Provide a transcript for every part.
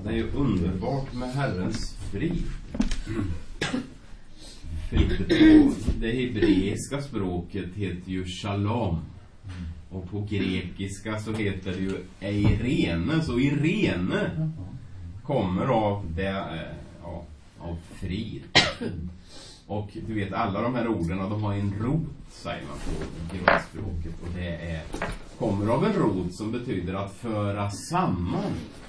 Det är ju underbart med Herrens frid. Frid på det hebreiska språket heter ju shalom. Och på grekiska så heter det ju eirene. Så Irene kommer av det, av frid. Och du vet, alla de här orden, de har en rot, säger man på grundspråket. Och det kommer av en rot som betyder att föra samman.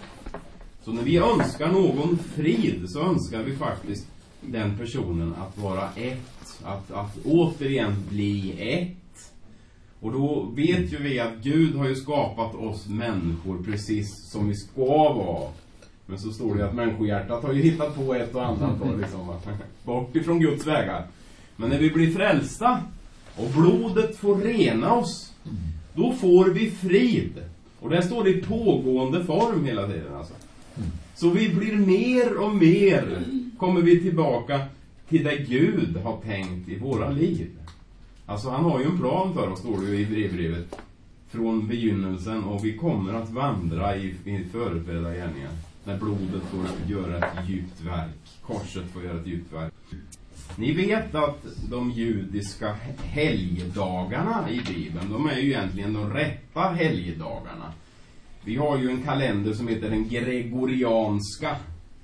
Så när vi önskar någon frid så önskar vi faktiskt den personen att vara ett. Att återigen bli ett. Och då vet ju vi att Gud har ju skapat oss människor precis som vi ska vara. Men så står det att människohjärtat har ju hittat på ett och annat och liksom bort ifrån Guds vägar. Men när vi blir frälsta och blodet får rena oss, då får vi frid. Och det står i pågående form hela tiden alltså. Så vi blir mer och mer, kommer vi tillbaka till det Gud har tänkt i våra liv. Alltså han har ju en plan för oss, står det ju i brevbrevet, från begynnelsen, och vi kommer att vandra i förutberedda gärningar. När blodet får göra ett djupt verk. Korset får göra ett djupt verk. Ni vet att de judiska helgdagarna i Bibeln, de är ju egentligen de rätta helgdagarna. Vi har ju en kalender som heter den gregorianska.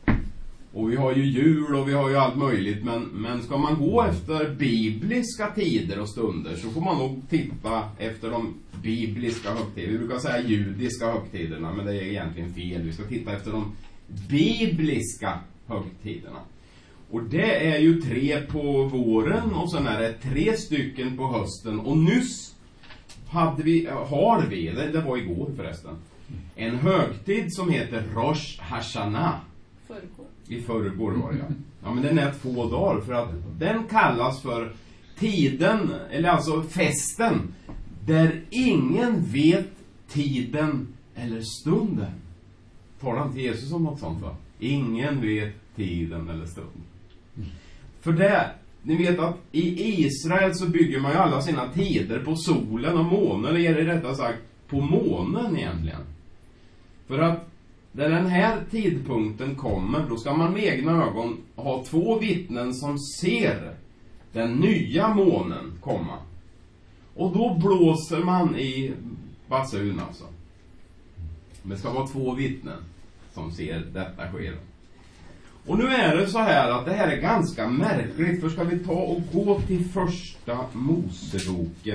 Och vi har ju jul och vi har ju allt möjligt. Men ska man gå efter bibliska tider och stunder så får man nog titta efter de bibliska högtiderna. Vi brukar säga judiska högtiderna, men det är egentligen fel. Vi ska titta efter de bibliska högtiderna. Och det är ju 3 på våren och sen är det 3 stycken på hösten. Och nyss har vi, det var igår förresten, en högtid som heter Rosh Hashanah. I förrgår var det, ja. Men den är 2 dagar för att den kallas för tiden, eller alltså festen, där ingen vet tiden eller stunden. Talar inte Jesus om något sånt, va? Ingen vet tiden eller stunden. För det, ni vet att i Israel så bygger man ju alla sina tider på solen och månen, eller är det rättare sagt på månen egentligen. För att när den här tidpunkten kommer, då ska man med egna ögon ha 2 vittnen som ser den nya månen komma. Och då blåser man i basun alltså. Det ska vara 2 vittnen som ser detta ske. Och nu är det så här att det här är ganska märkligt. För ska vi ta och gå till första Moseboken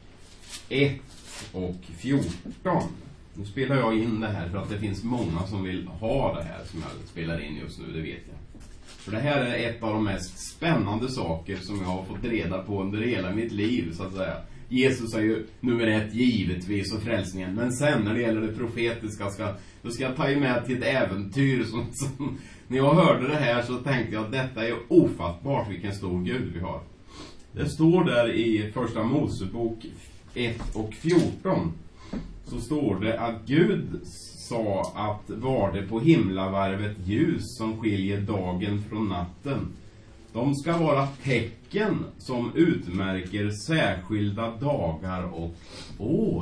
1 och 14. Nu spelar jag in det här för att det finns många som vill ha det här som jag spelar in just nu, det vet jag. För det här är ett av de mest spännande saker som jag har fått reda på under hela mitt liv, så att säga. Jesus är ju nummer 1 givetvis och frälsningen. Men sen när det gäller det profetiska då ska jag ta med till ett äventyr som när jag hörde det här så tänkte jag att detta är ofattbart vilken stor Gud vi har. Det står där i första Mosebok 1 och 14. Så står det att Gud sa att var det på himlavarvet ljus som skiljer dagen från natten. De ska vara tecken som utmärker särskilda dagar och år.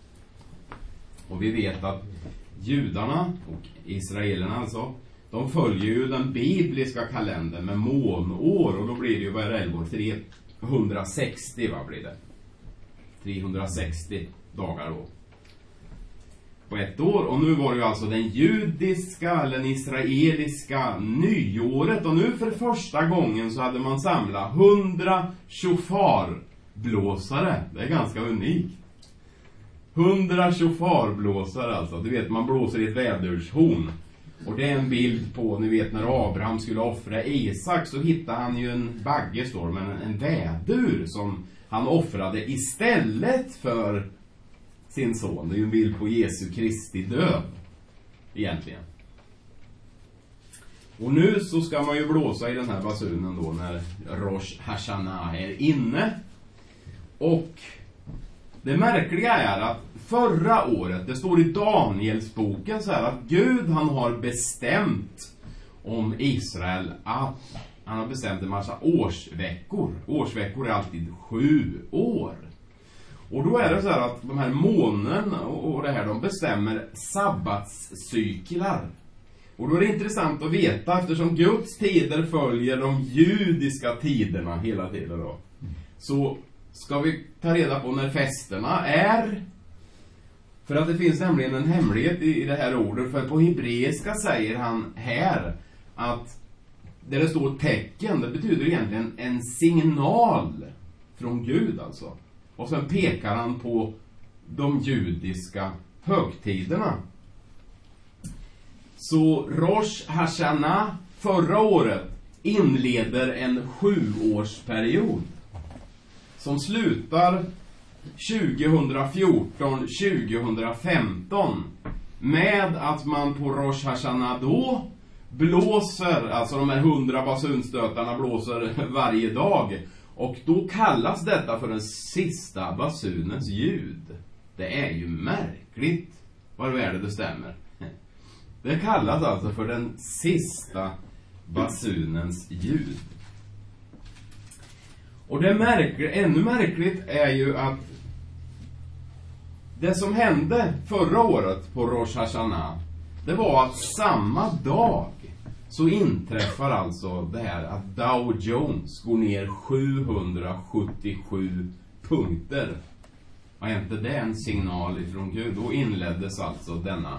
Och vi vet att judarna och israelerna alltså, de följer ju den bibliska kalendern med månår. Och då blir det ju varje år 360, vad blir det? 360 dagar då. På ett år. Och nu var det ju alltså den judiska eller den israeliska nyåret. Och nu för första gången så hade man samlat 100 shofarblåsare. Det är ganska unikt. 100 shofarblåsare alltså. Du vet, man blåser i ett vädershorn. Och det är en bild på, ni vet, när Abraham skulle offra Isak så hittade han ju en bagge, står men en vädur som han offrade istället för sin son. Det är ju en bild på Jesu Kristi död egentligen. Och nu så ska man ju blåsa i den här basunen då när Rosh Hashanah är inne. Och det märkliga är att förra året, det står i Danielsboken så här att Gud han har bestämt om Israel att han har bestämt en massa årsveckor. Årsveckor är alltid 7 år. Och då är det så här att de här månen och det här, de bestämmer sabbatscyklar. Och då är det intressant att veta, eftersom Guds tider följer de judiska tiderna hela tiden då. Så ska vi ta reda på när festerna är. För att det finns nämligen en hemlighet i det här ordet. För på hebreiska säger han här att där det står tecken, det betyder egentligen en signal från Gud alltså. Och sen pekar han på de judiska högtiderna. Så Rosh Hashanah förra året inleder en 7-årsperiod som slutar 2014-2015 med att man på Rosh Hashanah då blåser, alltså de här 100 basunstötarna blåser varje dag. Och då kallas detta för den sista basunens ljud. Det är ju märkligt vad är det stämmer. Det kallas alltså för den sista basunens ljud. Och det ännu märkligt är ju att det som hände förra året på Rosh Hashanah, det var att samma dag så inträffar alltså det här att Dow Jones går ner 777 punkter. Och är inte det en signal ifrån Gud? Då inleddes alltså denna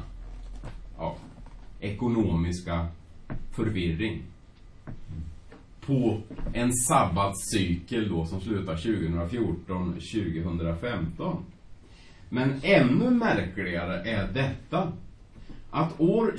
ekonomiska förvirring på en sabbatscykel då som slutar 2014-2015. Men ännu märkligare är detta, att år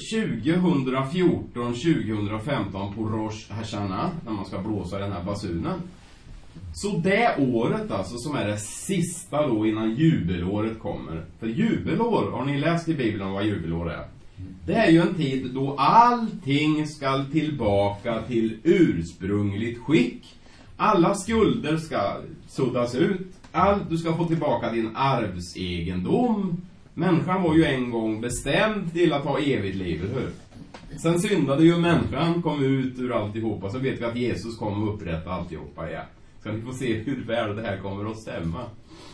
2014-2015 på Rosh Hashanah, när man ska blåsa den här basunen, så det året alltså som är det sista då innan jubelåret kommer. För jubelår, har ni läst i Bibeln vad jubelår är? Det är ju en tid då allting ska tillbaka till ursprungligt skick. Alla skulder ska suddas ut. Du ska få tillbaka din arvsegendom. Människan var ju en gång bestämd till att ha evigt liv, eller hur? Sen syndade ju människan, kom ut ur alltihopa. Så vet vi att Jesus kommer att upprätta alltihopa igen. Så ni får se hur väl det här kommer att stämma.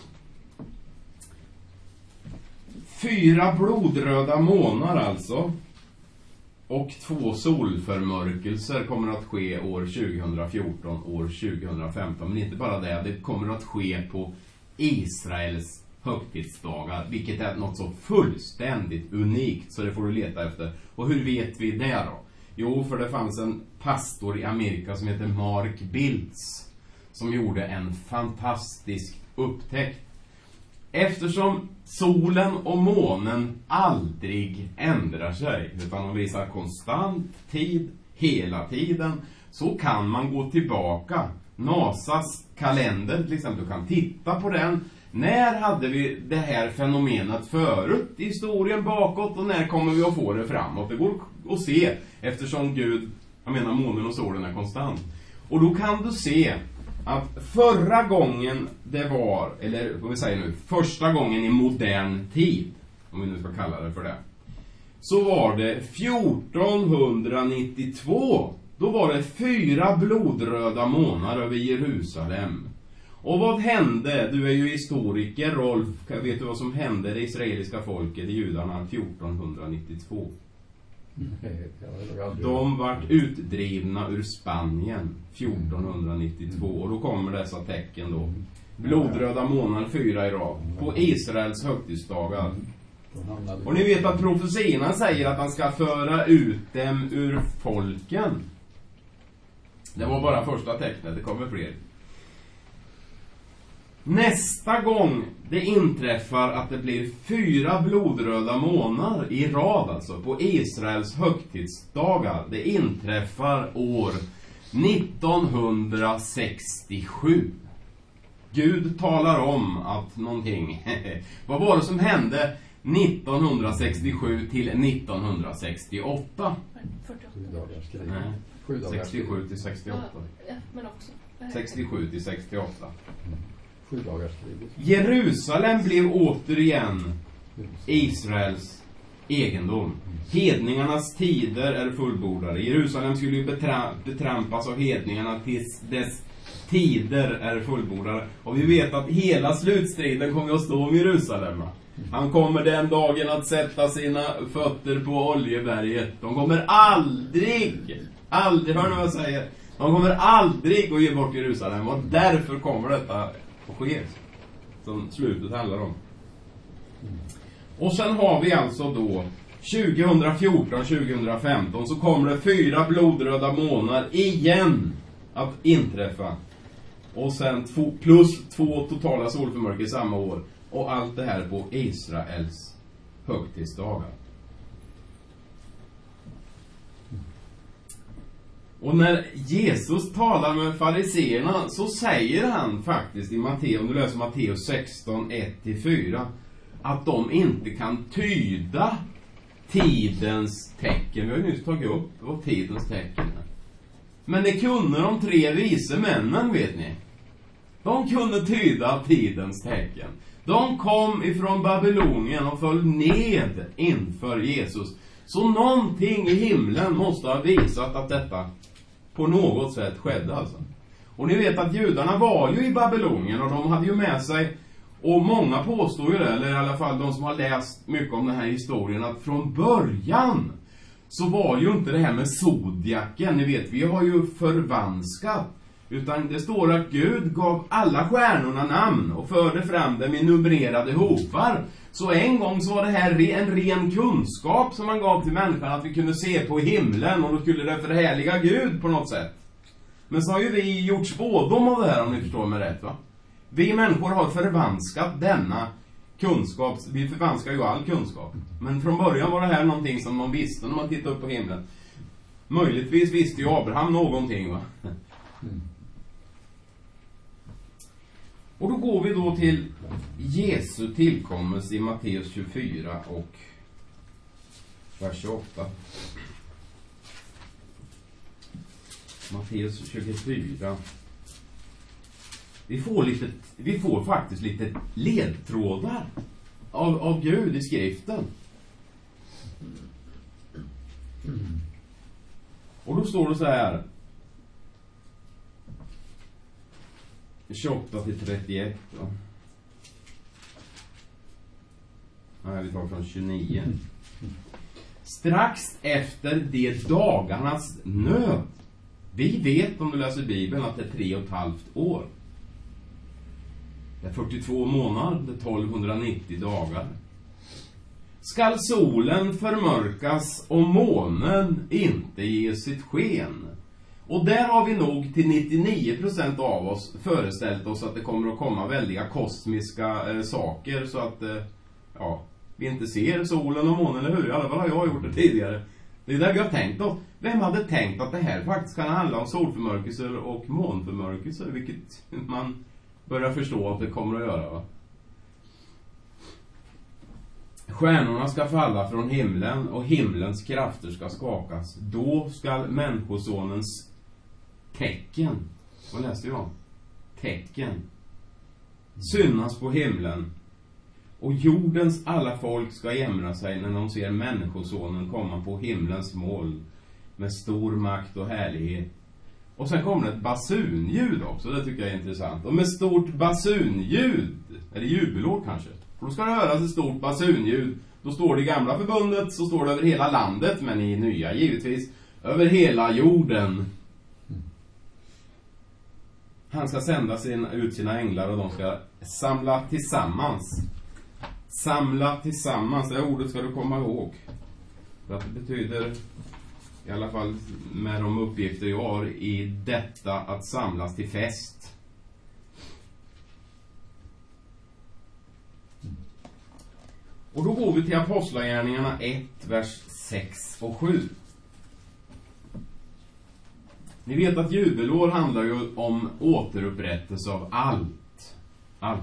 4 blodröda månader alltså. Och 2 solförmörkelser kommer att ske år 2014, år 2015. Men inte bara det kommer att ske på Israels högtidsdagar. Vilket är något så fullständigt unikt, så det får du leta efter. Och hur vet vi det då? Jo, för det fanns en pastor i Amerika som heter Mark Biltz, som gjorde en fantastisk upptäckt. Eftersom solen och månen aldrig ändrar sig, utan de visar konstant tid hela tiden, så kan man gå tillbaka. NASAs kalender till exempel, du kan titta på den. När hade vi det här fenomenet förut i historien bakåt, och när kommer vi att få det framåt? Det går att se, eftersom månen och solen är konstant. Och då kan du se att förra gången det var, eller vad vi säger nu, första gången i modern tid, om vi nu ska kalla det för det, så var det 1492. Då var det 4 blodröda månader över Jerusalem. Och vad hände? Du är ju historiker, Rolf. Vet du vad som hände det israeliska folket, i judarna, 1492? De vart utdrivna ur Spanien 1492. Och då kommer dessa tecken då. Blodröda månader 4 i rad på Israels högtidsdagar. Och ni vet att profetierna säger att han ska föra ut dem ur folken. Det var bara första tecknet, det kommer fler. Nästa gång det inträffar att det blir 4 blodröda månader i rad, alltså på Israels högtidsdagar, det inträffar år 1967. Gud talar om att någonting vad var det som hände 1967 till 1968? 67 till 68. Ja, men också 67 till 68. 7 dagars krig. Jerusalem blev återigen Israels egendom. Hedningarnas tider är fullbordade. Jerusalem skulle ju betrampas av hedningarna tills dess tider är fullbordade. Och vi vet att hela slutstriden kommer att stå om Jerusalem. Han kommer den dagen att sätta sina fötter på Oljeberget. De kommer aldrig, hör ni vad jag säger? De kommer aldrig att ge bort Jerusalem. Och därför kommer detta att ske. Som slutet handlar om. Och sen har vi alltså då 2014-2015 så kommer det 4 blodröda månader igen att inträffa. Och sen plus 2 totala solförmörker samma år. Och allt det här på Israels högtidsdagar. Och när Jesus talar med fariseerna så säger han faktiskt i Matteus, om du läser Matteus 16, 1-4, att de inte kan tyda tidens tecken. Vi har ju nyss tagit upp vad tidens tecken är. Men det kunde de 3 vise männen, vet ni. De kunde tyda tidens tecken. De kom ifrån Babylonien och föll ned inför Jesus. Så någonting i himlen måste ha visat att detta på något sätt skedde alltså. Och ni vet att judarna var ju i Babylonien och de hade ju med sig, och många påstår ju det, eller i alla fall de som har läst mycket om den här historien, att från början så var ju inte det här med zodiaken, ni vet, vi har ju förvanskat. Utan det står att Gud gav alla stjärnorna namn och förde fram dem i numrerade hopar. Så en gång så var det här en ren kunskap som man gav till människan, att vi kunde se på himlen och då skulle det förhärliga Gud på något sätt. Men så har ju vi gjort spådom av det här, om ni förstår mig rätt, va? Vi människor har förvanskat denna kunskap. Vi förvanskar ju all kunskap. Men från början var det här någonting som man visste när man tittade upp på himlen. Möjligtvis visste ju Abraham någonting, va? Och då går vi då till Jesu tillkommelse i Matteus 24 och vers 28. Matteus 24. Vi får faktiskt lite ledtrådar av Gud i skriften. Och då står det så här. 28-31 då. Nej, vi tar från 29. Strax efter de dagarnas nöd. Vi vet, om du läser Bibeln, att det är 3,5 år. Det är 42 månader, det är 1290 dagar. Skall solen förmörkas och månen inte ge sitt sken? Och där har vi nog till 99% av oss föreställt oss att det kommer att komma väldiga kosmiska saker så att vi inte ser solen och månen, eller hur? I alla fall har jag gjort det tidigare. Det är där vi har tänkt oss. Vem hade tänkt att det här faktiskt kan handla om solförmörkelser och månförmörkelser, vilket man börjar förstå att det kommer att göra, va? Stjärnorna ska falla från himlen och himlens krafter ska skakas. Då ska människosonens tecken, vad läste jag? Tecken synas på himlen. Och jordens alla folk ska jämra sig när de ser människosonen komma på himlens moln med stor makt och härlighet. Och sen kommer ett basunljud också, det tycker jag är intressant. Och med stort basunljud, är det jubelår kanske? För då ska det höras ett stort basunljud. Då står det i gamla förbundet, så står det över hela landet, men i nya givetvis, över hela jorden. Han ska sända ut sina änglar och de ska samla tillsammans. Samla tillsammans, det ordet ska du komma ihåg. För att det betyder, i alla fall med de uppgifter jag har i detta, att samlas till fest. Och då går vi till Apostlagärningarna 1, vers 6 och 7. Ni vet att jubelår handlar ju om återupprättelse av allt. Allt.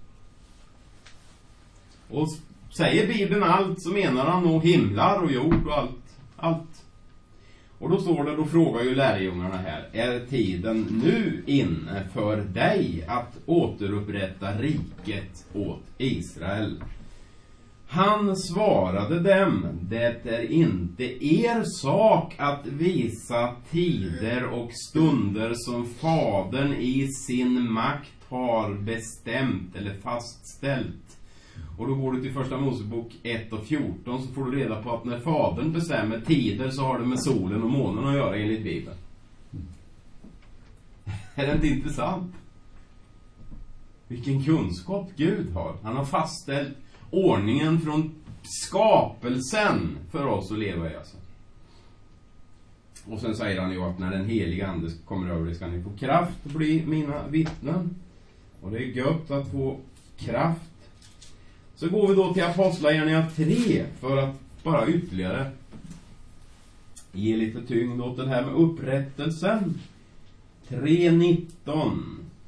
Och säger Bibeln allt så menar han nog himlar och jord och allt. Allt. Och då står det, då frågar ju lärjungarna här: är tiden nu inne för dig att återupprätta riket åt Israel? Han svarade dem: det är inte er sak att visa tider och stunder som Fadern i sin makt har bestämt eller fastställt. Och då går du till första Mosebok 1:14, så får du reda på att när Fadern bestämmer tider så har det med solen och månen att göra enligt Bibeln. Är det inte intressant? Vilken kunskap Gud har. Han har fastställt ordningen från skapelsen för oss att leva i. Alltså. Och sen säger han ju att när den heliga ande kommer över, ska ni få kraft att bli mina vittnen. Och det är gött att få kraft. Så går vi då till Apostlagärningarna 3 för att bara ytterligare ge lite tyngd åt den här med upprättelsen. 3:19.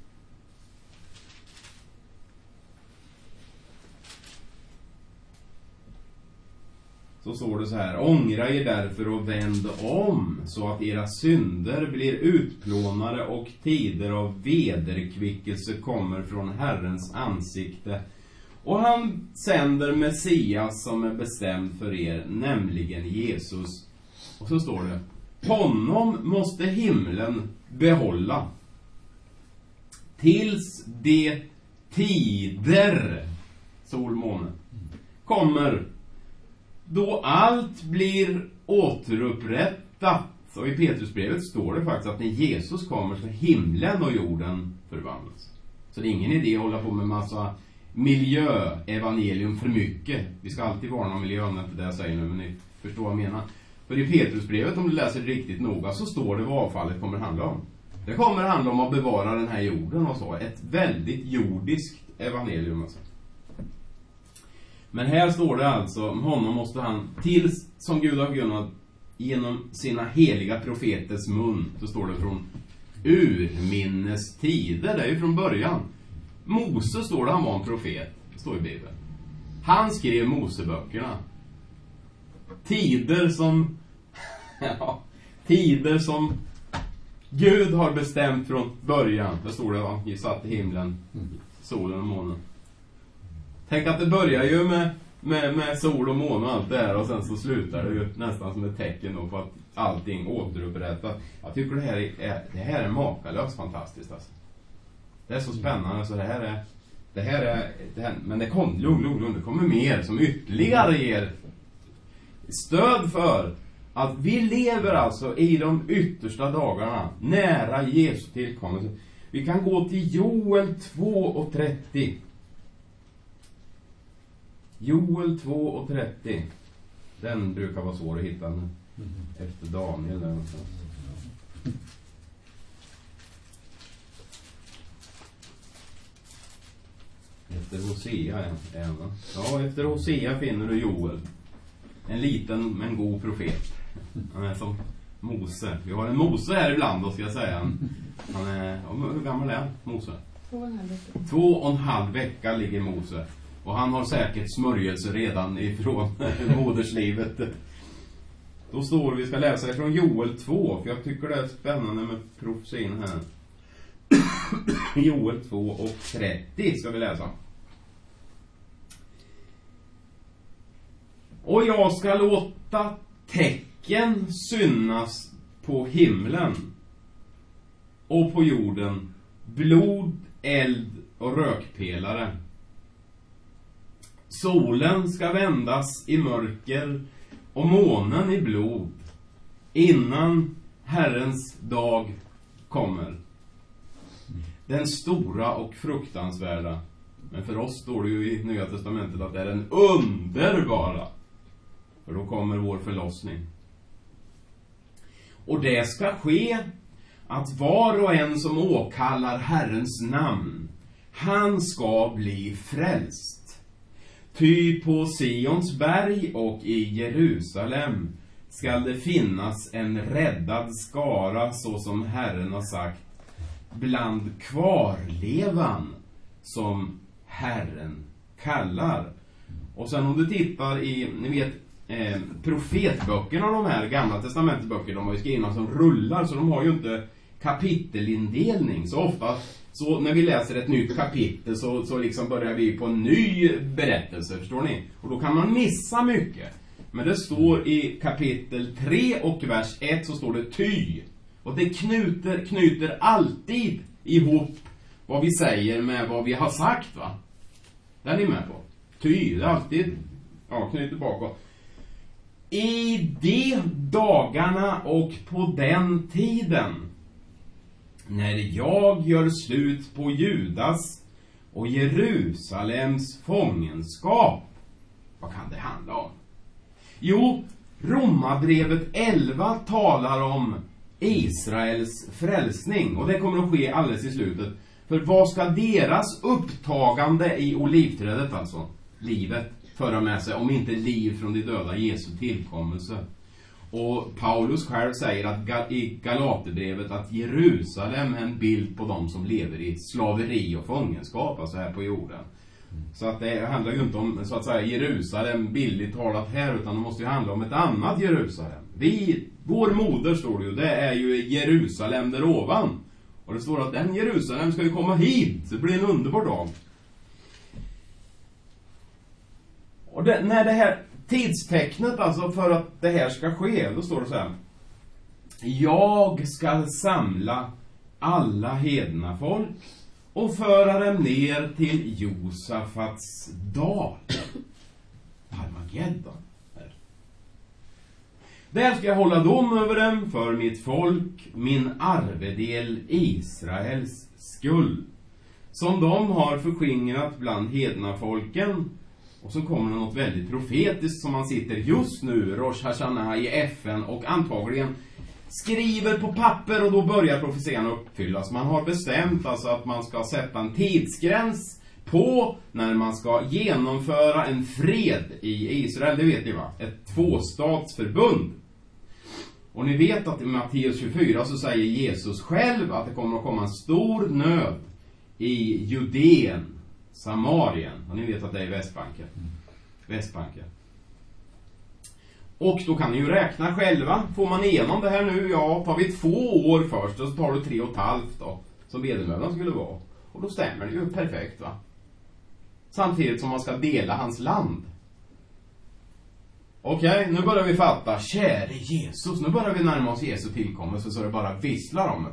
Så står det så här: ångra er därför och vänd om, så att era synder blir utplånade och tider av vederkvickelse kommer från Herrens ansikte. Och han sänder Messias som är bestämd för er, nämligen Jesus. Och så står det: honom måste himlen behålla tills de tider, sol, måne, kommer då allt blir återupprättat. Så i Petrusbrevet står det faktiskt att när Jesus kommer så himlen och jorden förvandlas. Så det är ingen idé att hålla på med massa miljöevangelium för mycket. Vi ska alltid varna om miljön, det är inte det jag säger nu, men ni förstår vad jag menar. För i Petrusbrevet, om du läser riktigt noga, så står det vad avfallet kommer handla om. Det kommer handla om att bevara den här jorden och så. Ett väldigt jordiskt evangelium alltså. Men här står det alltså, honom måste han, tills som Gud har kunnat genom sina heliga profeters mun, så står det från urminnes tider, det är ju från början. Mose står det, han var en profet, står i Bibeln. Han skrev Moseböckerna. Tider som ja, tider som Gud har bestämt från början. Det står det, va? Satt i himlen, solen och månen. Tänk att det börjar ju med sol och måne och allt det här, och sen så slutar det ju nästan som ett tecken då på att allting återupprättas. Jag tycker det här är makalöst fantastiskt alltså. Det är så spännande, så det här är men det kommer lugn, det kommer mer som ytterligare ger stöd för att vi lever alltså i de yttersta dagarna nära Jesu tillkommelse. Vi kan gå till Joel 2:30. Joel 2:30. Den brukar vara svår att hitta nu. Efter Daniel där någonstans. Efter Hosea är en. Ja, efter Hosea finner du Joel. En liten men god profet. Han är som Mose. Vi har en Mose här ibland då, ska jag säga. Han är, hur gammal är Mose? 2,5 veckor. 2,5 vecka ligger Mose. Och han har säkert smörjelse redan ifrån moderslivet. Då står vi ska läsa ifrån Joel 2. För jag tycker det är spännande med profetien här. Joel 2:30 ska vi läsa. Och jag ska låta tecken synas på himlen och på jorden, blod, eld och rökpelare. Solen ska vändas i mörker och månen i blod innan Herrens dag kommer. Den stora och fruktansvärda. Men för oss står det ju i Nya Testamentet att det är den underbara. För då kommer vår förlossning. Och det ska ske att var och en som åkallar Herrens namn, han ska bli frälst. Ty på Sions berg och i Jerusalem skall det finnas en räddad skara, så som Herren har sagt, bland kvarlevan som Herren kallar. Och sen om du tittar i, ni vet, profetböckerna, de här gamla testamentböckerna, de har ju skrivna som rullar, så de har ju inte kapitelindelning. Så ofta så när vi läser ett nytt kapitel så liksom börjar vi på en ny berättelse, förstår ni? Och då kan man missa mycket. Men det står i kapitel 3 och vers 1 så står det ty. Och det knyter alltid ihop vad vi säger med vad vi har sagt, va? Det är ni med på. Ty, det är alltid knyter bakåt. I de dagarna och på den tiden när jag gör slut på Judas och Jerusalems fångenskap. Vad kan det handla om? Jo, Romarbrevet 11 talar om Israels frälsning. Och det kommer att ske alldeles i slutet. För vad ska deras upptagande i olivträdet, alltså livet, föra med sig om inte liv från de döda, Jesu tillkommelse? Och Paulus själv säger att i Galaterbrevet att Jerusalem är en bild på dem som lever i slaveri och fångenskap, alltså här på jorden. Så att det handlar ju inte om, så att säga, Jerusalem billigt talat här, utan det måste ju handla om ett annat Jerusalem. Vår moder, står det ju, det är ju Jerusalem där ovan. Och det står att den Jerusalem ska ju komma hit. Så det blir en underbar dag. Och när det här tidstecknet, alltså för att det här ska ske, då står det så här: jag ska samla alla hedna folk och föra dem ner till Josafats dal. Armageddon. Där ska jag hålla dom över dem för mitt folk, min arvedel Israels skull, som de har förskingrat bland hedna folken. Och så kommer det något väldigt profetiskt som man sitter just nu, Rosh Hashanah, i FN och antagligen skriver på papper, och då börjar profetian uppfyllas. Man har bestämt alltså att man ska sätta en tidsgräns på när man ska genomföra en fred i Israel, det vet ni, va? Ett tvåstatsförbund. Och ni vet att i Matteus 24 så säger Jesus själv att det kommer att komma en stor nöd i Judeen, Samarien. Och ni vet att det är Västbanken. Och då kan ni ju räkna själva. Får man igenom det här nu, tar vi 2 år först, och så tar det 3,5 då, som vedermödan skulle vara. Och då stämmer det ju perfekt, va? Samtidigt som man ska dela hans land. Okej, nu börjar vi fatta. Käre Jesus, nu börjar vi närma oss Jesu tillkommelse så det bara visslar om det.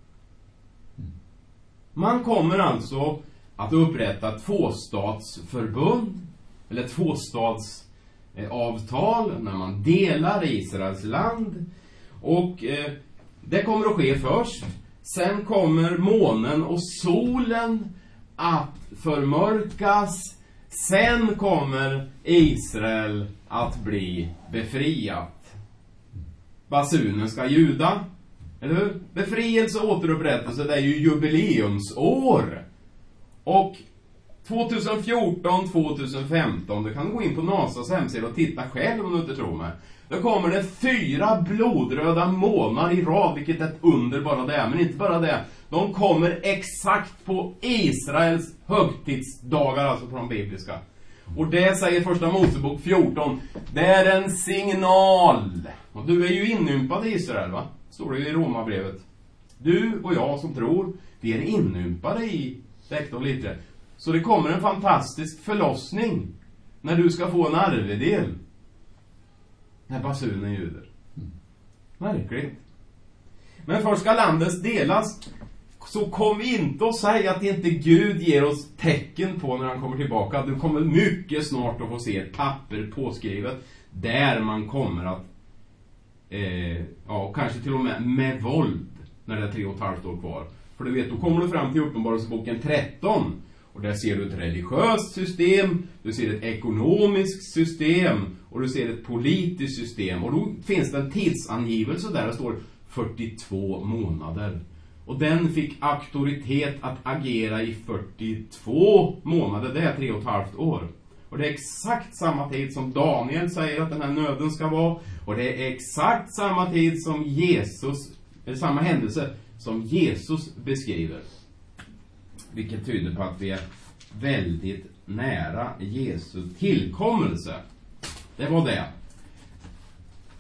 Man kommer alltså att upprätta ett tvåstatsförbund, eller tvåstatsavtal, när man delar Israels land. Och det kommer att ske först. Sen kommer månen och solen att förmörkas. Sen kommer Israel att bli befriat. Basunen ska ljuda, eller hur? Befrielse och återupprättelse, det är ju jubileumsår. Och 2014, 2015, du kan gå in på NASAs hemsida och titta själv om du inte tror mig. Då kommer det 4 blodröda månar i rad, vilket är ett under bara det. Men inte bara det, de kommer exakt på Israels högtidsdagar, alltså på de bibliska. Och det säger första Mosebok 14, det är en signal. Och du är ju inympad i Israel, va? Står det ju i Romarbrevet. Du och jag som tror, vi är inympade i äkta och lite. Så det kommer en fantastisk förlossning när du ska få en arvedel. När basunen ljuder. Märkligt. Men först ska landet delas. Så kom vi inte att säga att inte Gud ger oss tecken på när han kommer tillbaka. Du kommer mycket snart att få se ett papper påskrivet där man kommer att kanske till och med våld när det är 3,5 år kvar. För du vet, då kommer du fram till Uppenbarelseboken 13. Och där ser du ett religiöst system, du ser ett ekonomiskt system och du ser ett politiskt system. Och då finns det en tidsangivelse där det står 42 månader. Och den fick auktoritet att agera i 42 månader, det är 3,5 år. Och det är exakt samma tid som Daniel säger att den här nöden ska vara. Och det är exakt samma tid som samma händelse som Jesus beskriver. Vilket tyder på att vi är väldigt nära Jesu tillkommelse. Det var det.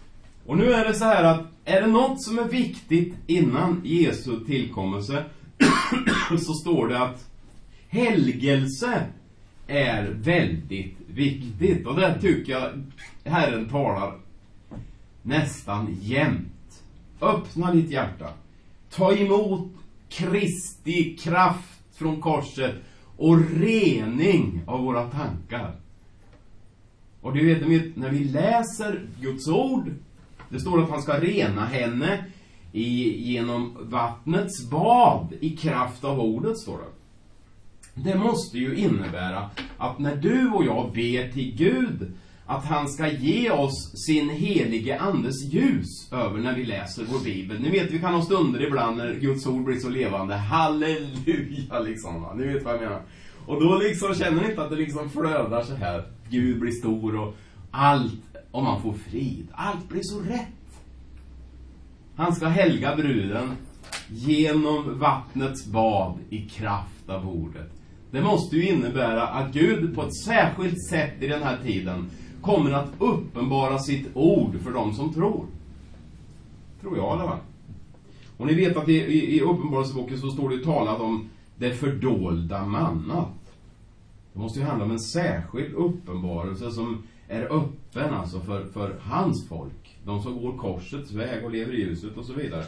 Och nu är det så här att är det något som är viktigt innan Jesu tillkommelse så står det att helgelse är väldigt viktigt. Och det tycker jag Herren talar nästan jämt. Öppna ditt hjärta. Ta emot Kristi kraft från korset och rening av våra tankar. Och du vet, när vi läser Guds ord, det står att han ska rena henne genom vattnets bad i kraft av ordet, står det. Det måste ju innebära att när du och jag ber till Gud att han ska ge oss sin helige andes ljus över när vi läser vår bibel. Ni vet, vi kan ha stunder ibland när Guds ord blir så levande. Halleluja, liksom. Ni vet vad jag menar. Och då liksom känner ni inte att det liksom flödar så här. Gud blir stor och allt, och man får frid. Allt blir så rätt. Han ska helga bruden genom vattnets bad i kraft av ordet. Det måste ju innebära att Gud på ett särskilt sätt i den här tiden kommer att uppenbara sitt ord för dem som tror. Tror jag, eller vad? Och ni vet att i uppenbarelseboken så står det talat om det fördolda mannat. Det måste ju handla om en särskild uppenbarelse som är öppen alltså för hans folk. De som går korsets väg och lever i ljuset och så vidare.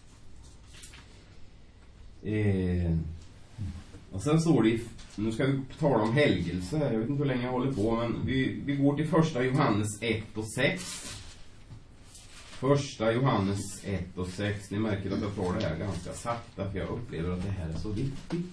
Och sen står det, nu ska vi tala om helgelse här, jag vet inte hur länge jag håller på, men vi går till första Johannes 1 och 6. Första Johannes 1 och 6, ni märker att jag tar det här ganska sakta för jag upplever att det här är så viktigt.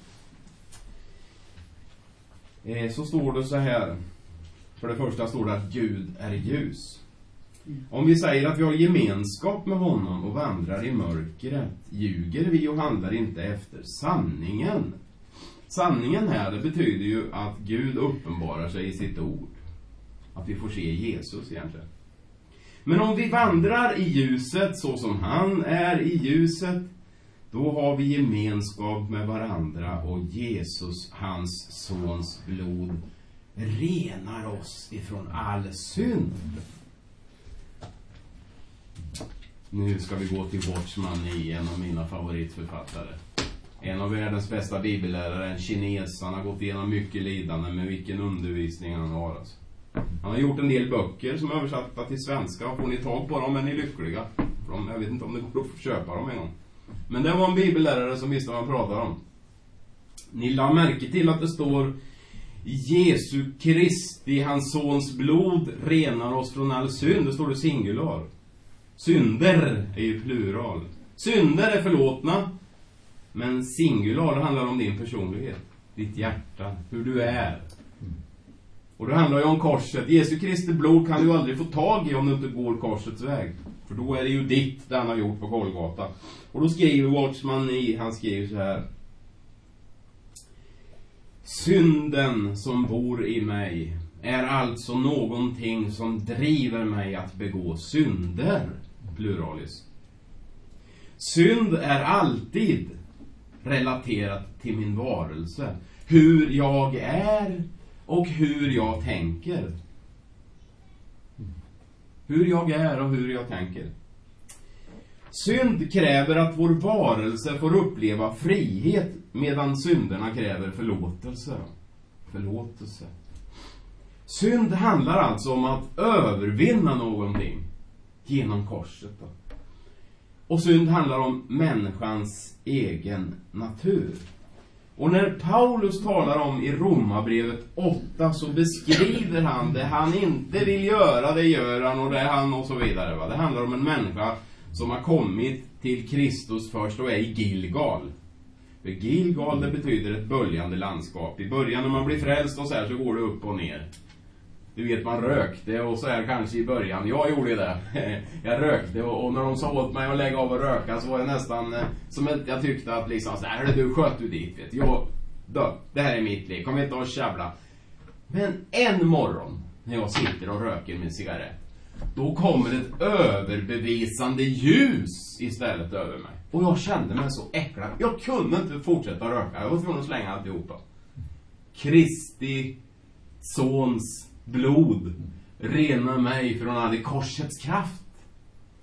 Så står det så här, för det första står det att Gud är ljus. Om vi säger att vi har gemenskap med honom och vandrar i mörkret, ljuger vi och handlar inte efter sanningen. Sanningen här, det betyder ju att Gud uppenbarar sig i sitt ord. Att vi får se Jesus egentligen. Men om vi vandrar i ljuset så som han är i ljuset, då har vi gemenskap med varandra och Jesus, hans sons blod, renar oss ifrån all synd. Nu ska vi gå till Watchman i en av mina favoritförfattare. En av världens bästa bibellärare, en kines. Han har gått igenom mycket lidande, med vilken undervisning han har. Alltså. Han har gjort en del böcker som är översatta till svenska. Får ni tag på dem är ni lyckliga. Jag vet inte om det går att köpa dem en gång. Men det var en bibellärare som visste vad han pratade om. Ni la märke till att det står Jesu Kristi, hans sons blod, renar oss från all synd. Det står det singular. Synder är ju plural. Synder är förlåtna. Men singular handlar om din personlighet, ditt hjärta, hur du är. Och det handlar ju om korset. Jesu Kristi blod kan du aldrig få tag i om du inte går korsets väg. För då är det ju ditt det han har gjort på Golgata. Och då skriver Watchman han skriver så här: synden som bor i mig är alltså någonting som driver mig att begå synder, pluralis. Synd är alltid relaterat till min varelse, hur jag är och hur jag tänker. Hur jag är och hur jag tänker. Synd kräver att vår varelse får uppleva frihet, medan synderna kräver förlåtelse. Förlåtelse. Synd handlar alltså om att övervinna någonting genom korset då. Och synd handlar om människans egen natur. Och när Paulus talar om i Romarbrevet 8 så beskriver han det han inte vill göra, det gör han, och det är han och så vidare. Va? Det handlar om en människa som har kommit till Kristus först och är i Gilgal. För Gilgal, det betyder ett böljande landskap. I början när man blir frälst och så här så går det upp och ner. Du vet, man rökte och så här kanske i början. Jag gjorde det. Jag rökte och när de sa åt mig att lägga av och röka så var jag nästan som att jag tyckte att liksom så här, du sköt du dit, vet jag. Det här är mitt liv. Kom inte och tjabla. Men en morgon när jag sitter och röker min cigarett, då kommer ett överbevisande ljus istället över mig. Och jag kände mig så äcklad. Jag kunde inte fortsätta röka. Jag var tvungen att slänga alltihopa. Kristi sons blod renar mig från all korsets kraft.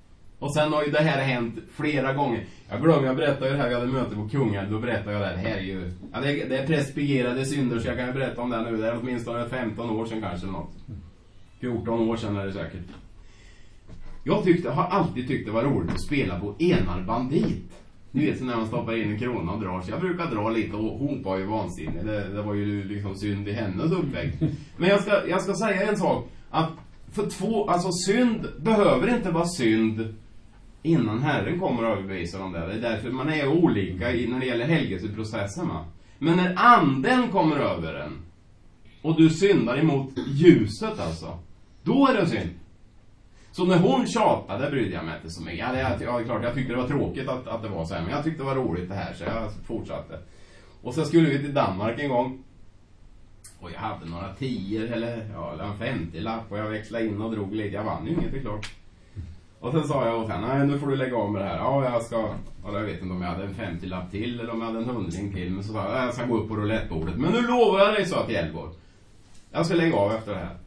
Och sen har ju det här hänt flera gånger. Jag berättade ju det här, vi hade möte på Kungälv. Då berättade jag det här är ju... Ja, det är preskriberade synder, så jag kan ju berätta om det nu. Det är åtminstone 15 år sedan kanske något. 14 år sedan är det säkert. Jag har alltid tyckt det var roligt att spela på enarmad bandit. Ni vet, så när man stoppar in en krona och drar. Så jag brukar dra lite, och hon var ju vansinnig. Det var ju liksom synd i hennes uppväxt. Men jag ska säga en sak. Att alltså synd behöver inte vara synd innan Herren kommer att överbevisa om det. Det är därför man är olika när det gäller helgelseprocessen. Men när anden kommer över en och du syndar emot ljuset, alltså, då är det synd. Så när hon tjatade brydde jag mig inte så mycket. Klart, jag tyckte det var tråkigt att det var så här, men jag tyckte det var roligt det här, så jag fortsatte. Och sen skulle vi till Danmark en gång. Och jag hade några 10 eller en 50-lapp, och jag växlade in och drog lite. Jag vann ju inget, det är klart. Och sen sa jag åt henne, nej, nu får du lägga av med det här. Ja, jag ska, jag vet inte om jag hade en 50-lapp till eller om jag hade en 100 till. Men så sa jag ska gå upp på roulettebordet. Men nu lovar jag dig, så att Hjälborg, jag ska lägga av efter det här.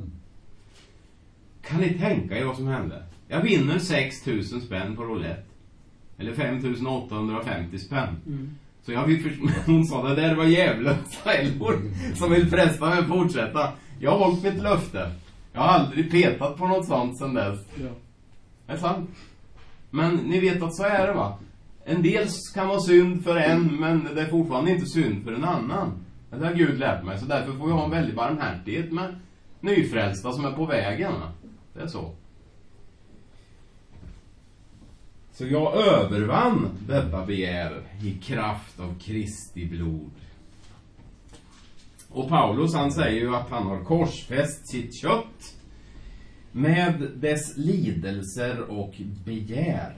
Kan ni tänka er vad som hände? Jag vinner 6 000 spänn på roulette. Eller 5 850 spänn. Så hon sa, det där var jävla Hjälborg som vill fresta mig att fortsätta. Jag har hållit mitt löfte. Jag har aldrig petat på något sånt sedan dess. Ja. Det är sant. Men ni vet att så är det, va? En del kan vara synd för en, men det är fortfarande inte synd för en annan. Det har Gud lärt mig. Så därför får vi ha en väldigt barmhärtighet med nyfrälsta som är på vägen, va? Det är så. Så jag övervann detta begär i kraft av Kristi blod. Och Paulus, han säger ju att han har korsfäst sitt kött med dess lidelser och begär.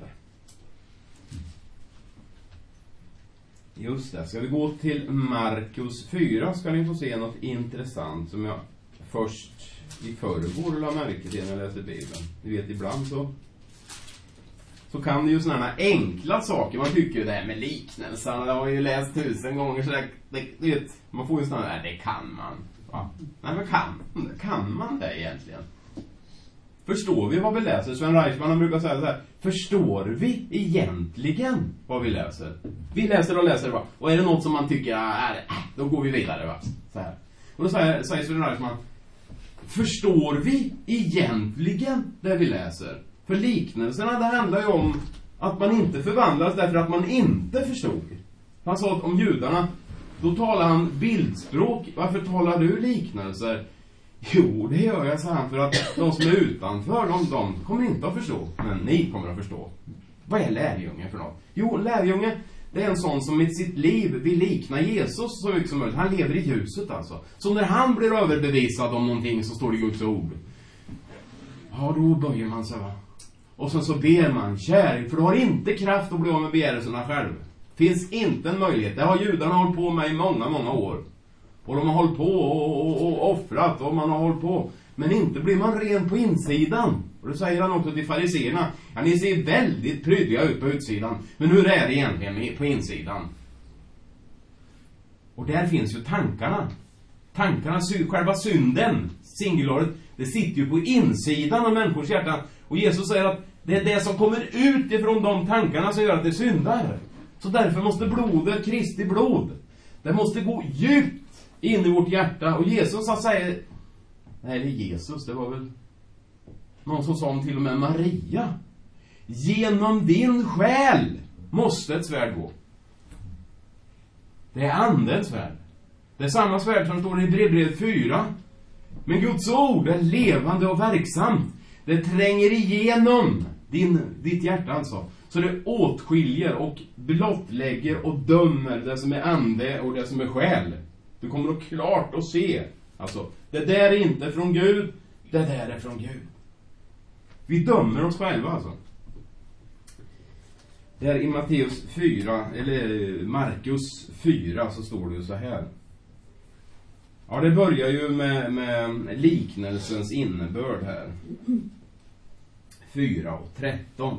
Just det, ska vi gå till Markus 4, ska ni få se något intressant som jag först i förrgår la märke till när jag läste Bibeln. Ni vet, ibland så kan det ju sådana enkla saker. Man tycker ju det här med liknelserna, det har ju läst 1000 gånger, så det vet, man får ju sådana där, det kan man. Va? Nej, men kan man det egentligen? Förstår vi vad vi läser? Sven Reichmann brukar säga så här: förstår vi egentligen vad vi läser? Vi läser och läser, va? Och är det något som man tycker då går vi vidare, va? Så här. Och då säger Sven Reichmann: förstår vi egentligen det vi läser? För liknelserna, det handlar ju om att man inte förvandlas därför att man inte förstod. Han sa att om judarna, då talar han bildspråk. Varför talar du liknelser? Jo, det gör jag, så här, för att de som är utanför, de kommer inte att förstå. Men ni kommer att förstå. Vad är lärjunge för något? Jo, lärjunge, det är en sån som i sitt liv vill likna Jesus så mycket som möjligt. Han lever i ljuset, alltså. Så när han blir överbevisad om någonting, så står det Guds ord. Ja, då böjer man sig, va? Och sen så ber man, kär, för du har inte kraft att bli av med begärelserna själv. Finns inte en möjlighet. Det har judarna hållit på med i många, många år. Och de har hållit på och offrat, och man har hållit på. Men inte blir man ren på insidan. Och då säger han också till fariseerna: ja, ni ser väldigt prydliga ut på utsidan, men hur är det egentligen på insidan? Och där finns ju tankarna. Tankarna, själva synden, singularet, det sitter ju på insidan av människors hjärtan. Och Jesus säger att det är det som kommer ut ifrån de tankarna som gör att det syndar. Så därför måste blodet, Kristi blod, det måste gå djupt in i vårt hjärta. Och Jesus säger, det var väl någon som sa om till och med Maria: genom din själ måste ett svärd gå. Det är andens svärd. Det är samma svärd som står i Hebreerbrevet 4. Men Guds ord är levande och verksamt. Det tränger igenom ditt hjärta, alltså. Så det åtskiljer och blottlägger och dömer det som är ande och det som är själ. Du kommer att klart att se. Alltså, det där är inte från Gud, det där är från Gud. Vi dömer oss själva, alltså. Där i Matteus 4, eller Markus 4, så står det ju så här. Ja, det börjar ju med liknelsens innebörd här. 4:13.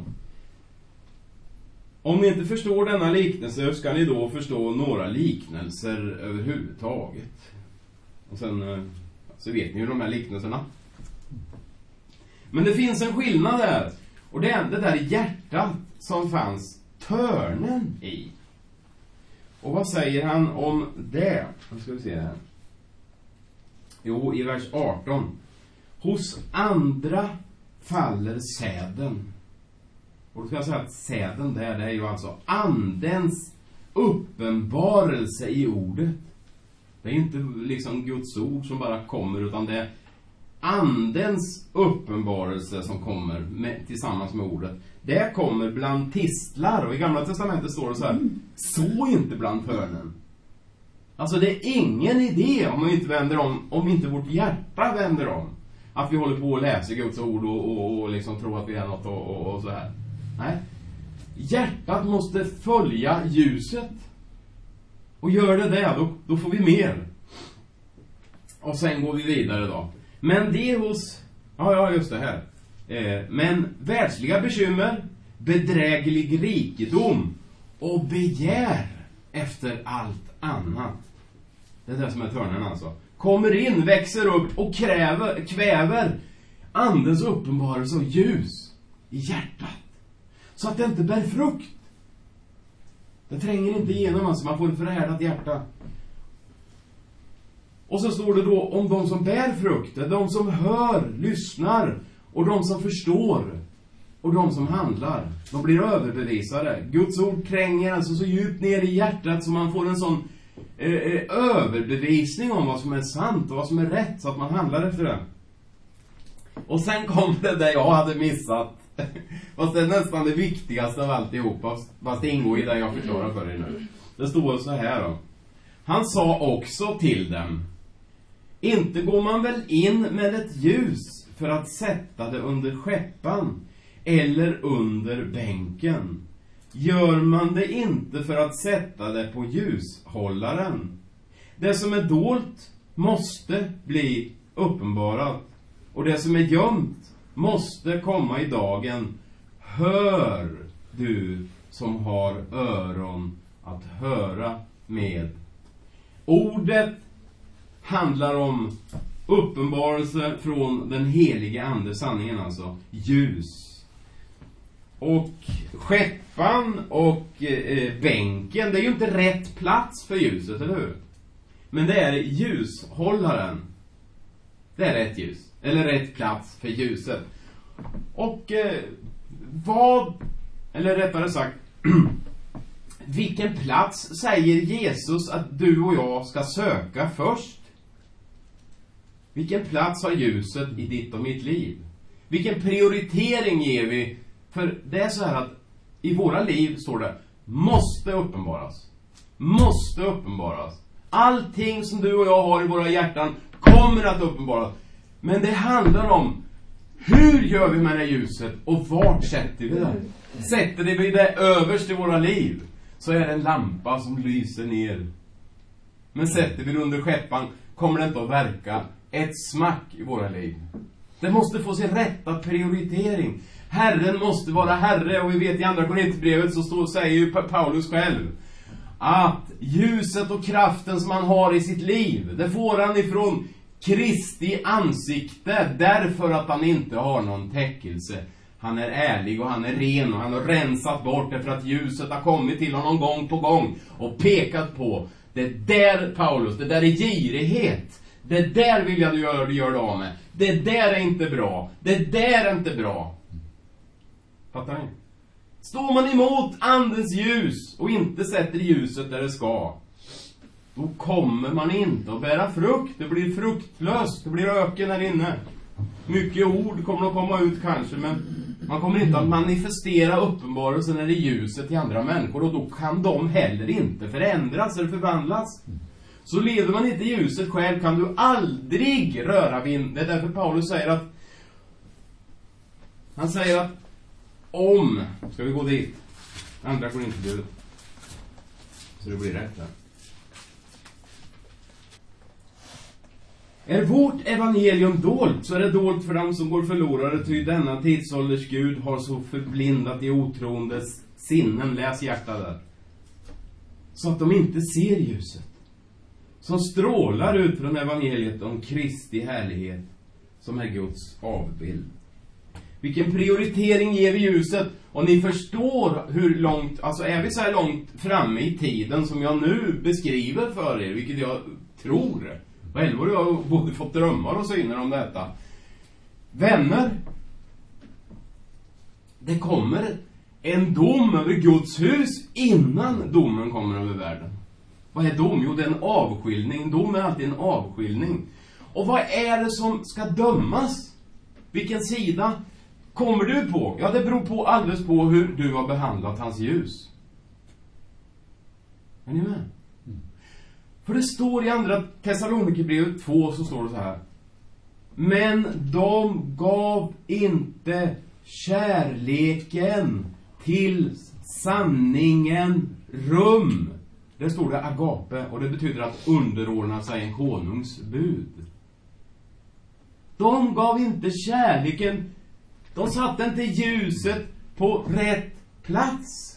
Om ni inte förstår denna liknelse, ska ni då förstå några liknelser överhuvudtaget. Och sen så vet ni ju de här liknelserna. Men det finns en skillnad där. Och det är det där hjärtat som fanns törnen i. Och vad säger han om det? Nu ska vi se här. Jo, i vers 18. Hos andra faller säden. Och då ska jag säga att säden där, det är ju alltså andens uppenbarelse i ordet. Det är inte liksom Guds ord som bara kommer, utan det är andens uppenbarelse som kommer tillsammans med ordet. Det kommer bland tistlar. Och i Gamla testamentet står det så här: så inte bland törnen. Alltså det är ingen idé om vi inte vänder om inte vårt hjärta vänder om. Att vi håller på och läser Guds ord och liksom tror att vi är något och så här. Nej. Hjärtat måste följa ljuset. Och gör det då får vi mer. Och sen går vi vidare då. Men det hos... Ja, just det här. Men världsliga bekymmer, bedräglig rikedom och begär efter allt annat. Det är det som är törnen alltså. Kommer in, växer upp och kväver andens uppenbarelse och ljus i hjärtat. Så att det inte bär frukt. Det tränger inte igenom, alltså man får ett förhärdat hjärta. Och så står det då om de som bär frukt, de som hör, lyssnar, och de som förstår, och de som handlar. De blir överbevisade. Guds ord tränger alltså så djupt ner i hjärtat så man får en sån överbevisning om vad som är sant och vad som är rätt, så att man handlar efter det. Och sen kom det där jag hade missat. Fast det är nästan det viktigaste av alltihopa, fast det ingår i det jag förklarar för er nu. Det står så här då. Han sa också till dem: inte går man väl in med ett ljus för att sätta det under skäppan eller under bänken? Gör man det inte för att sätta det på ljushållaren? Det som är dolt måste bli uppenbarat, och det som är gömt måste komma i dagen. Hör du som har öron att höra med. Ordet handlar om uppenbarelse från den helige ande, sanningen alltså, ljus. Och skäppan och bänken, det är ju inte rätt plats för ljuset, eller hur? Men det är ljushållaren. Det är rätt ljus, eller rätt plats för ljuset. Och eller rättare sagt, vilken plats säger Jesus att du och jag ska söka först? Vilken plats har ljuset i ditt och mitt liv? Vilken prioritering ger vi? För det är så här att i våra liv står det måste uppenbaras. Måste uppenbaras. Allting som du och jag har i våra hjärtan kommer att uppenbaras. Men det handlar om hur gör vi med det ljuset och vart sätter vi det? Sätter vi det överst i våra liv, så är det en lampa som lyser ner. Men sätter vi det under skäppan kommer det inte att verka ett smack i våra liv. Det måste få sin rätta prioritering. Herren måste vara Herre, och vi vet i andra Korinthierbrevet så säger ju Paulus själv att ljuset och kraften som han har i sitt liv, det får han ifrån Kristi ansikte, därför att han inte har någon täckelse. Han är ärlig och han är ren och han har rensat bort det, för att ljuset har kommit till honom gång på gång och pekat på det där, Paulus, det där är girighet. Det där vill jag du gör det av med. Det där är inte bra. Det där är inte bra. Fattar ni? Står man emot andens ljus och inte sätter ljuset där det ska, då kommer man inte att bära frukt. Det blir fruktlöst. Det blir öken här inne. Mycket ord kommer att komma ut kanske, men man kommer inte att manifestera uppenbarelsen eller ljuset till andra människor, och då kan de heller inte förändras eller förvandlas. Så lever man inte i ljuset själv kan du aldrig röra vind. Det är därför Paulus säger att om, ska vi gå dit, andra går inte bjudet, så det blir rätt där. Är vårt evangelium dolt, så är det dolt för dem som går förlorade, ty denna tidsålders Gud har så förblindat i otroendes sinnen, läs hjärta där, så att de inte ser ljuset som strålar ut från evangeliet om Kristi härlighet, som är Guds avbild. Vilken prioritering ger vi ljuset? Och ni förstår hur långt, alltså är vi så här långt framme i tiden som jag nu beskriver för er, vilket jag tror. Och Elvor och jag har både fått drömmar och syner om detta. Vänner, det kommer en dom över Guds hus innan domen kommer över världen. Vad är dom? Jo, det är en avskiljning. Dom är alltid en avskiljning. Och vad är det som ska dömas? Vilken sida kommer du på? Ja, det beror på alldeles på hur du har behandlat hans ljus. Är ni med? För det står i andra Thessalonikerbrevet 2, så står det så här: men de gav inte kärleken till sanningen rum. Det står det agape, och det betyder att underordna sig en konungs bud. De gav inte kärleken, de satte inte ljuset på rätt plats.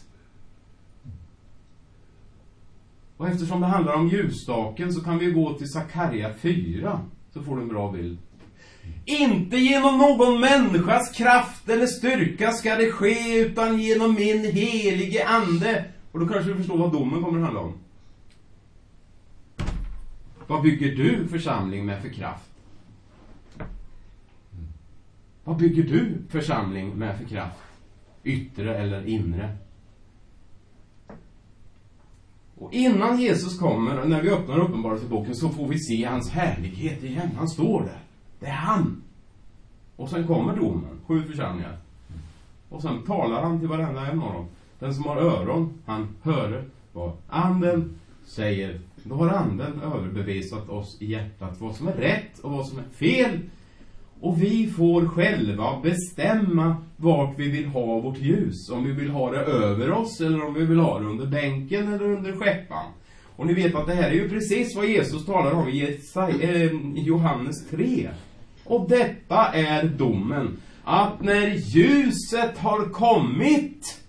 Och eftersom det handlar om ljusstaken så kan vi gå till Sakaria 4, så får du en bra bild. Inte genom någon människas kraft eller styrka ska det ske, utan genom min helige ande. Och då kanske du förstår vad domen kommer att handla om. Vad bygger du församling med för kraft? Vad bygger du församling med för kraft? Yttre eller inre? Och innan Jesus kommer, när vi öppnar Uppenbarelseboken, så får vi se hans härlighet igen. Han står där. Det är han. Och sen kommer domen, 7 församlingar. Och sen talar han till varenda en av dem. Den som har öron, han hör vad anden säger. Då har anden överbevisat oss i hjärtat vad som är rätt och vad som är fel. Och vi får själva bestämma vart vi vill ha vårt ljus. Om vi vill ha det över oss, eller om vi vill ha det under bänken eller under skeppan. Och ni vet att det här är ju precis vad Jesus talar om i Johannes 3. Och detta är domen: att när ljuset har kommit,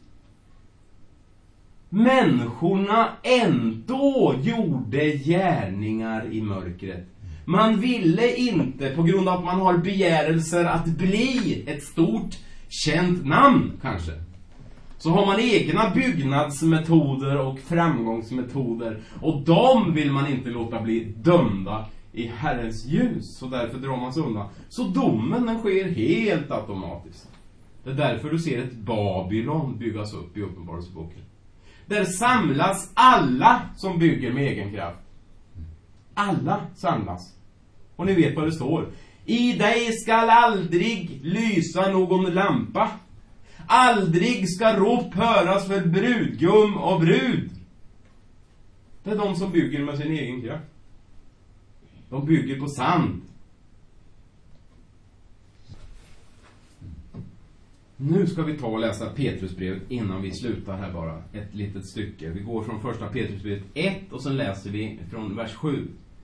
människorna ändå gjorde gärningar i mörkret. Man ville inte, på grund av att man har begärelser att bli ett stort känt namn kanske, så har man egna byggnadsmetoder och framgångsmetoder, och de vill man inte låta bli dömda i Herrens ljus, så därför drar man sig undan. Så domen, den sker helt automatiskt. Det är därför du ser ett Babylon byggas upp i Uppenbarelseboken. Där samlas alla som bygger med egen kraft. Alla samlas. Och ni vet vad det står: i dig skall aldrig lysa någon lampa. Aldrig ska rop höras för brudgum och brud. Det är de som bygger med sin egen kraft. De bygger på sand. Nu ska vi ta och läsa Petrusbrevet innan vi slutar här, bara ett litet stycke. Vi går från första Petrusbrevet 1 och sen läser vi från vers 7.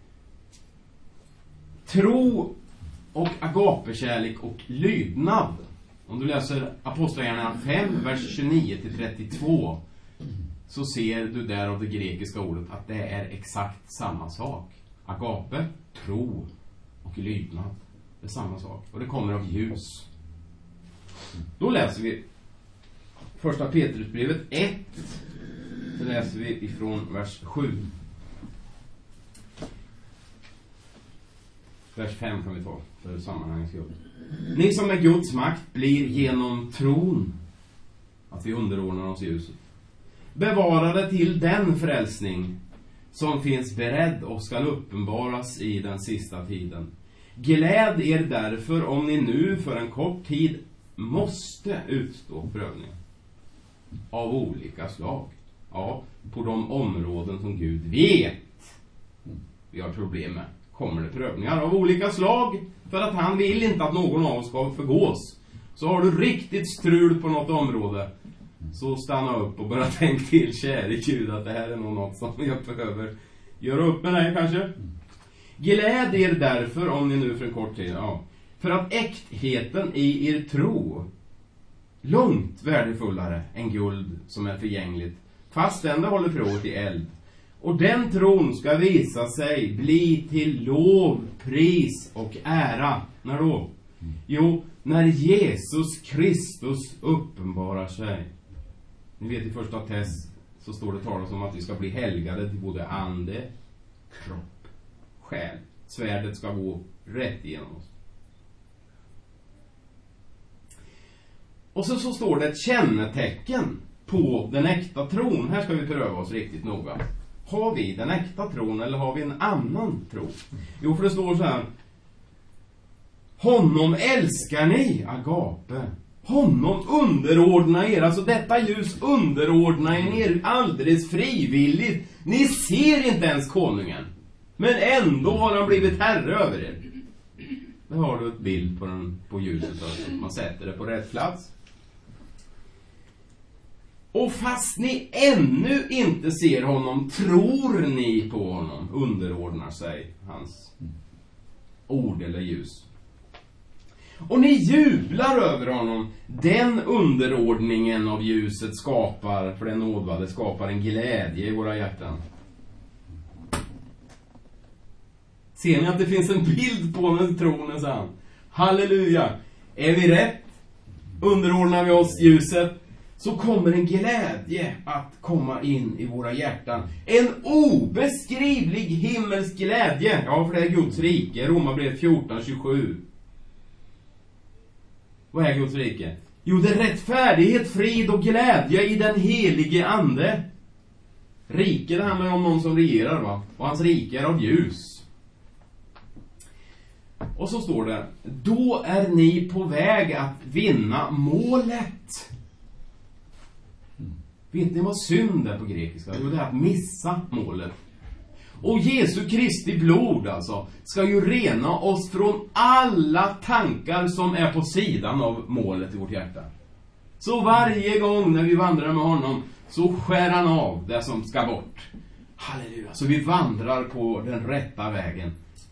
Tro och agapekärlek och lydnad. Om du läser Apostlagärningarna 5, vers 29-32, så ser du där av det grekiska ordet att det är exakt samma sak. Agape, tro och lydnad. Det är samma sak. Och det kommer av ljus. Då läser vi första Petrusbrevet 1. Så läser vi ifrån vers 7. Vers 5 kan vi ta för sammanhangets skull. Ni som är Guds makt blir genom tron, att vi underordnar oss ljuset, bevarade till den frälsning som finns beredd och ska uppenbaras i den sista tiden. Gläd er därför om ni nu för en kort tid måste utstå prövning av olika slag. Ja, på de områden som Gud vet vi har problem med, kommer det prövningar av olika slag, för att han vill inte att någon av oss ska förgås. Så har du riktigt strul på något område, så stanna upp och börja tänka till, käre Gud, att det här är nog något som jag behöver göra upp med dig kanske. Gläd er därför om ni nu för en kort tid, för att äktheten i er tro, långt värdefullare än guld som är förgängligt, fastän det håller provet i eld. Och den tron ska visa sig bli till lov, pris och ära. När då? Jo, när Jesus Kristus uppenbarar sig. Ni vet i första Tess så står det talas om att vi ska bli helgade till både ande, kropp, själ. Svärdet ska gå rätt igenom oss. Och så står det ett kännetecken på den äkta tron. Här ska vi pröva oss riktigt noga. Har vi den äkta tron eller har vi en annan tro? Jo, för det står så här: honom älskar ni, agape. Honom underordnar er. Alltså detta ljus underordnar er alldeles frivilligt. Ni ser inte ens konungen. Men ändå har han blivit herre över er. Där har du ett bild på ljuset. Alltså. Man sätter det på rätt plats. Och fast ni ännu inte ser honom, tror ni på honom. Underordnar sig hans ord eller ljus. Och ni jublar över honom. Den underordningen av ljuset skapar, för den nådvade skapar en glädje i våra hjärtan. Ser ni att det finns en bild på den tronen, sa han. Halleluja! Är vi rätt? Underordnar vi oss ljuset, så kommer en glädje att komma in i våra hjärtan. En obeskrivlig himmelsk glädje. Ja, för det är Guds rike. Romarbrevet 14:27. Vad är Guds rike? Jo, det är rättfärdighet, frid och glädje i den helige ande. Rike, det handlar om någon som regerar, va? Och hans rike är av ljus. Och så står det: då är ni på väg att vinna målet. Vet ni vad synd är på grekiska? Jo, det är att missa målet. Och Jesu Kristi blod alltså ska ju rena oss från alla tankar som är på sidan av målet i vårt hjärta. Så varje gång när vi vandrar med honom så skär han av det som ska bort. Halleluja. Så vi vandrar på den rätta vägen.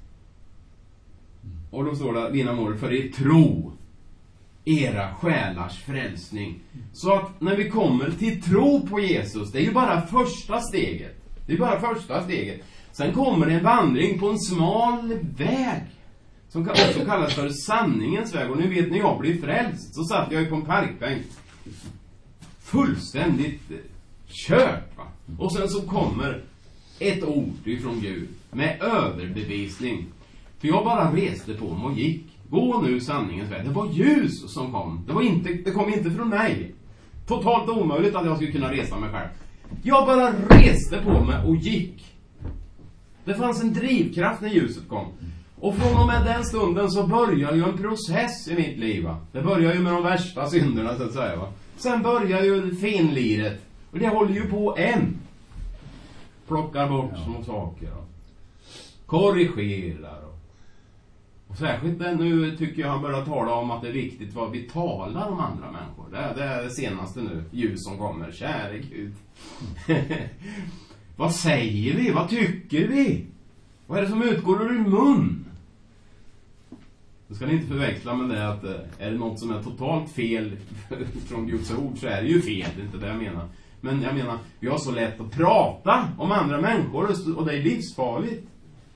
Och då står det: vinna målet för er tro, era själars frälsning. Så att när vi kommer till tro på Jesus, det är ju bara första steget. Det är bara första steget. Sen kommer en vandring på en smal väg som också kallas för sanningens väg. Och nu vet ni, jag blir frälst. Så satt jag ju på en parkbänk. Fullständigt kört, va? Och sen så kommer ett ord ifrån Gud med överbevisning. För jag bara reste på mig och gick. Gå nu sanningens väg. Det var ljus som kom. Det kom inte från mig. Totalt omöjligt att jag skulle kunna resa mig själv. Jag bara reste på mig och gick. Det fanns en drivkraft när ljuset kom. Och från och med den stunden så börjar ju en process i mitt liv, va? Det börjar ju med de värsta synderna, så att säga, va? Sen börjar ju finliret. Och det håller ju på än. Plockar bort små saker och korrigerar. Och särskilt nu tycker jag han börjar tala om att det är viktigt vad vi talar om andra människor. Det är det senaste nu, ljus som kommer. Käre Gud. Vad säger vi? Vad tycker vi? Vad är det som utgår ur mun? Då ska ni inte förväxla med det att är det något som är totalt fel från Guds ord, så är det ju fel. Det är inte det jag menar. Men jag menar, vi har så lätt att prata om andra människor och det är livsfarligt.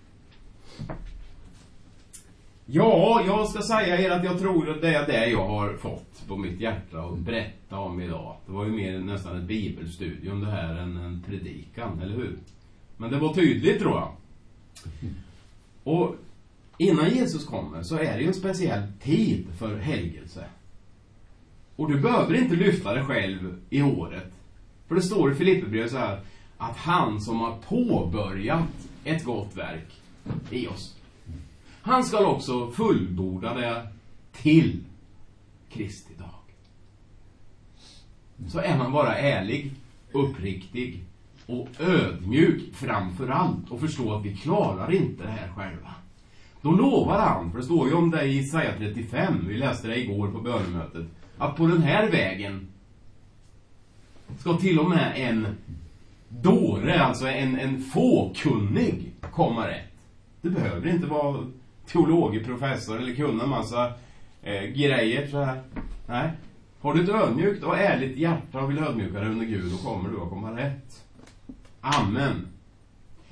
Ja, jag ska säga er att jag tror att det är det jag har fått på mitt hjärta och berätta om idag. Det var ju mer nästan ett bibelstudium det här än en predikan, eller hur? Men det var tydligt, tror jag. Och innan Jesus kommer så är det ju en speciell tid för helgelse. Och du behöver inte lyfta dig själv i håret. För det står i Filippibrevet så här, att han som har påbörjat ett gott verk i oss, han ska också fullborda det till Kristi dag. Så är man bara ärlig, uppriktig och ödmjuk framför allt och förstå att vi klarar inte det här själva. Då lovar han, för det står ju om det i Jesaja 35, vi läste det igår på bönemötet, att på den här vägen ska till och med en dåre, alltså en fåkunnig komma rätt. Det behöver inte vara teologprofessor eller kunna en massa grejer så här. Nej. Har du ett ödmjukt och ärligt hjärta och vill ödmjuka dig under Gud, då kommer du att komma rätt. Amen.